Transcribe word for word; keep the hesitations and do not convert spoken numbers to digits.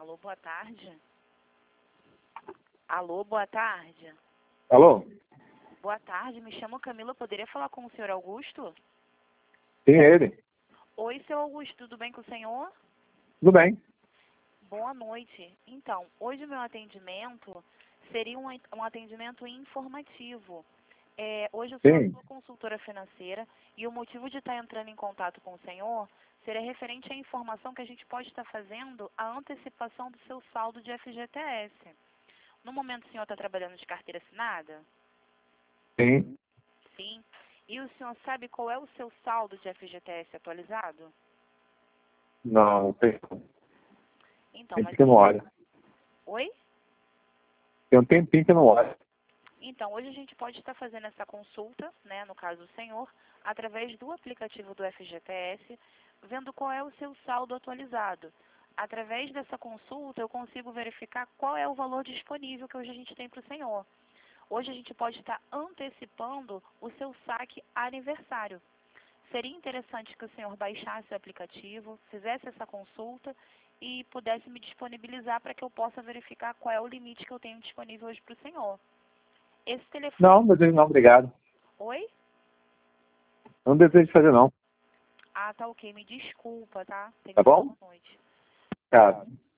Alô, boa tarde. Alô, boa tarde. Alô? Boa tarde, me chamo Camila, poderia falar com o senhor Augusto? Sim, é ele. Oi, seu Augusto, tudo bem com o senhor? Tudo bem. Boa noite. Então, hoje o meu atendimento seria um, um atendimento informativo. É, hoje eu sou a Sim. sua consultora financeira e o motivo de estar entrando em contato com o senhor seria referente à informação que a gente pode estar fazendo a antecipação do seu saldo de F G T S. No momento o senhor está trabalhando de carteira assinada? Sim. Sim. E o senhor sabe qual é o seu saldo de F G T S atualizado? Não, não tem. Então, Tem mas... que eu não olho. Oi? Tem um tempinho que eu não olho. Então, hoje a gente pode estar fazendo essa consulta, né, no caso do senhor, através do aplicativo do F G T S, vendo qual é o seu saldo atualizado. Através dessa consulta, eu consigo verificar qual é o valor disponível que hoje a gente tem para o senhor. Hoje a gente pode estar antecipando o seu saque aniversário. Seria interessante que o senhor baixasse o aplicativo, fizesse essa consulta e pudesse me disponibilizar para que eu possa verificar qual é o limite que eu tenho disponível hoje para o senhor. Esse telefone... Não, desejo não, obrigado. Oi? Não desejo fazer não. Ah, tá ok. Me desculpa, tá? Tenha Tá uma bom? boa noite. Cara.